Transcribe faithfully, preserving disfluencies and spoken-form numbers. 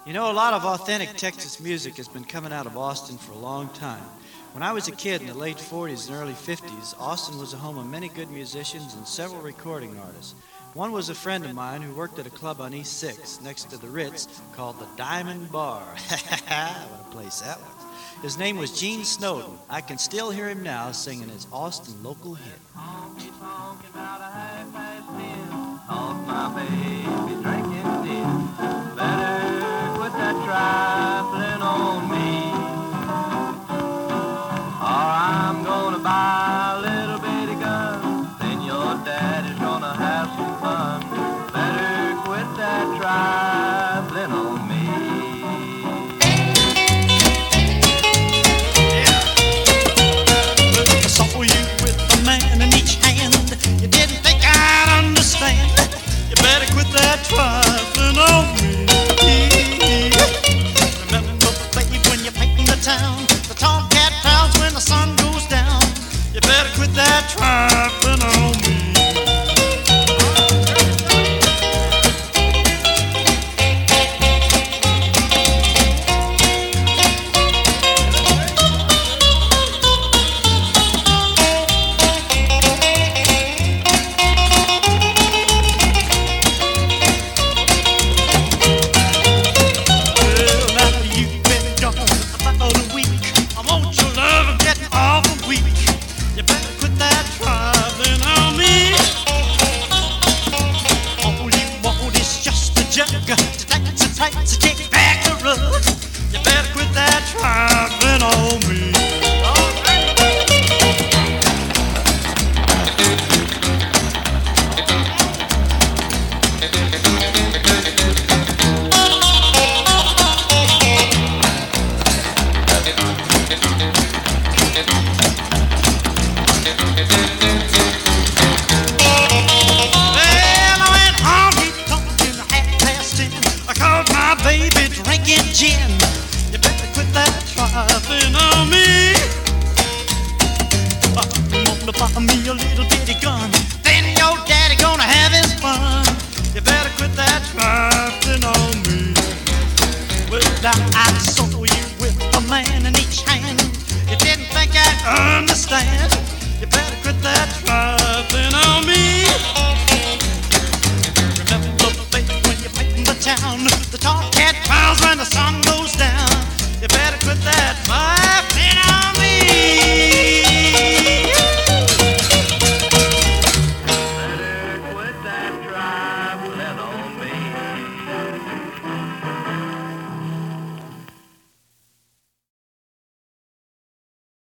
You know, a lot of authentic Texas music has been coming out of Austin for a long time. When I was a kid in the late forties and early fifties, Austin was the home of many good musicians and several recording artists. One was a friend of mine who worked at a club on East sixth next to the Ritz called the Diamond Bar. What a place that was. His name was Gene Snowden. I can still hear him now singing his Austin local hit. Honky tonk about a half past ten. Cause my baby drinking din. Better quit that trifling on me, or I'm gonna buy a little bitty gun. Then your daddy's gonna have some fun. Better quit that trifling on me. Better quit that trifling on me. Remember, babe, when you're painting the town, the tomcat crowds when the sun goes down. You better quit that trifling on me. Gin. You better quit that trifling on me. I'm gonna buy me a little bitty gun. Then your daddy gonna have his fun. You better quit that trifling on me. Well, now I saw you with a man in each hand. You didn't think I'd understand. You better quit that trifling on me. Remember, baby, when you're painting the town, the tomcat prowls when the sun goes down. You better quit that trifling on me.